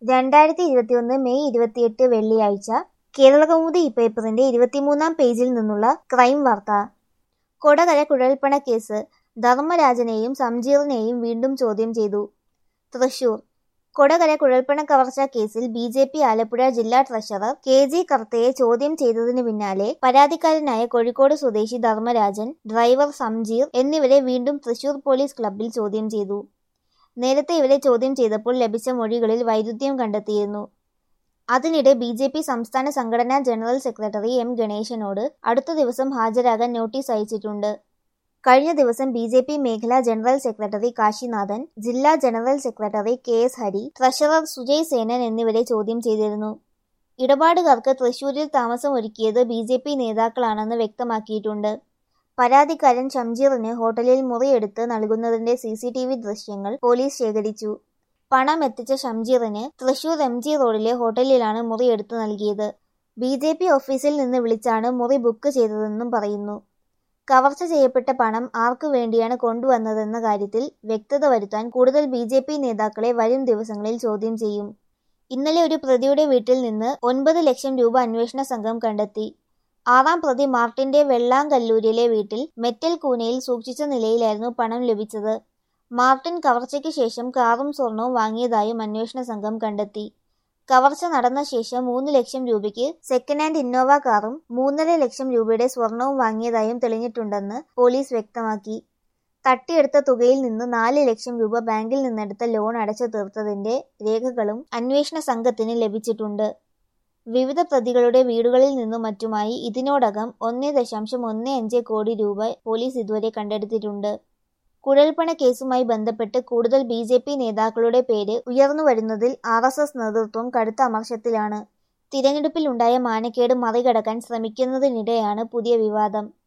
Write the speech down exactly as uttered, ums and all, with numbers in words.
രണ്ടായിരത്തി ഇരുപത്തിയൊന്ന് മെയ് ഇരുപത്തിയെട്ട് വെള്ളിയാഴ്ച കേരളകൗമുദി പേപ്പറിന്റെ ഇരുപത്തിമൂന്നാം പേജിൽ നിന്നുള്ള ക്രൈം വാർത്ത. കൊടകര കുഴൽപ്പണക്കേസ് ധർമ്മരാജനെയും സംജീറിനെയും വീണ്ടും ചോദ്യം ചെയ്തു. തൃശൂർ കൊടകര കുഴൽപ്പണ കവർച്ചാ കേസിൽ ബി ജെ പി ആലപ്പുഴ ജില്ലാ ട്രഷറർ കെ ജി കർത്തയെ ചോദ്യം ചെയ്തതിനു പിന്നാലെ പരാതിക്കാരനായ കോഴിക്കോട് സ്വദേശി ധർമ്മരാജൻ, ഡ്രൈവർ സംജീർ എന്നിവരെ വീണ്ടും തൃശൂർ പോലീസ് ക്ലബ്ബിൽ ചോദ്യം ചെയ്തു. നേരത്തെ ഇവരെ ചോദ്യം ചെയ്തപ്പോൾ ലഭിച്ച മൊഴികളിൽ വൈരുദ്ധ്യം കണ്ടെത്തിയിരുന്നു. അതിനിടെ ബി ജെ പി സംസ്ഥാന സംഘടനാ ജനറൽ സെക്രട്ടറി എം ഗണേശനോട് അടുത്ത ദിവസം ഹാജരാകാൻ നോട്ടീസ് അയച്ചിട്ടുണ്ട്. കഴിഞ്ഞ ദിവസം ബി ജെ പി മേഖലാ ജനറൽ സെക്രട്ടറി കാശിനാഥൻ, ജില്ലാ general secretary K S Hari, treasurer Sujay Senan എന്നിവരെ ചോദ്യം ചെയ്തിരുന്നു. ഇടപാടുകാർക്ക് തൃശൂരിൽ താമസം ഒരുക്കിയത് ബി ജെ പി നേതാക്കളാണെന്ന് വ്യക്തമാക്കിയിട്ടുണ്ട്. പരാതിക്കാരൻ ഷംജീറിന് ഹോട്ടലിൽ മുറിയെടുത്ത് നൽകുന്നതിന്റെ സി സി ടി വി ദൃശ്യങ്ങൾ പോലീസ് ശേഖരിച്ചു. പണം എത്തിച്ച ഷംജീറിന് തൃശൂർ എം ജി റോഡിലെ ഹോട്ടലിലാണ് മുറിയെടുത്ത് നൽകിയത്. ബി ജെ പി ഓഫീസിൽ നിന്ന് വിളിച്ചാണ് മുറി ബുക്ക് ചെയ്തതെന്നും പറയുന്നു. കവർച്ച ചെയ്യപ്പെട്ട പണം ആർക്കു വേണ്ടിയാണ് കൊണ്ടുവന്നതെന്ന കാര്യത്തിൽ വ്യക്തത വരുത്താൻ കൂടുതൽ ബി ജെ പി നേതാക്കളെ വരും ദിവസങ്ങളിൽ ചോദ്യം ചെയ്യും. ഇന്നലെ ഒരു പ്രതിയുടെ വീട്ടിൽ നിന്ന് ഒൻപത് ലക്ഷം രൂപ അന്വേഷണ സംഘം കണ്ടെത്തി. ആറാം പ്രതി മാർട്ടിന്റെ വെള്ളാങ്കല്ലൂരിലെ വീട്ടിൽ മെറ്റൽ കൂനയിൽ സൂക്ഷിച്ച നിലയിലായിരുന്നു പണം ലഭിച്ചത്. മാർട്ടിൻ കവർച്ചയ്ക്ക് ശേഷം കാറും സ്വർണവും വാങ്ങിയതായും അന്വേഷണ സംഘം കണ്ടെത്തി. കവർച്ച നടന്ന ശേഷം മൂന്ന് ലക്ഷം രൂപയ്ക്ക് സെക്കൻഡ് ഹാൻഡ് ഇന്നോവ കാറും മൂന്നര ലക്ഷം രൂപയുടെ സ്വർണവും വാങ്ങിയതായും തെളിഞ്ഞിട്ടുണ്ടെന്ന് പോലീസ് വ്യക്തമാക്കി. തട്ടിയെടുത്ത തുകയിൽ നിന്ന് നാല് ലക്ഷം രൂപ ബാങ്കിൽ നിന്നെടുത്ത ലോൺ അടച്ചു തീർത്തതിന്റെ രേഖകളും അന്വേഷണ സംഘത്തിന് ലഭിച്ചിട്ടുണ്ട്. വിവിധ പ്രതികളുടെ വീടുകളിൽ നിന്നും മറ്റുമായി ഇതിനോടകം ഒന്നേ ദശാംശം ഒന്ന് അഞ്ച് കോടി രൂപ പോലീസ് ഇതുവരെ കണ്ടെടുത്തിട്ടുണ്ട്. കുഴൽപ്പണ കേസുമായി ബന്ധപ്പെട്ട് കൂടുതൽ ബി ജെ പി നേതാക്കളുടെ പേര് ഉയർന്നുവരുന്നതിൽ ആർ എസ് എസ് നേതൃത്വം കടുത്ത അമർഷത്തിലാണ്. തിരഞ്ഞെടുപ്പിലുണ്ടായ മാനക്കേട് മറികടക്കാൻ ശ്രമിക്കുന്നതിനിടെയാണ് പുതിയ വിവാദം.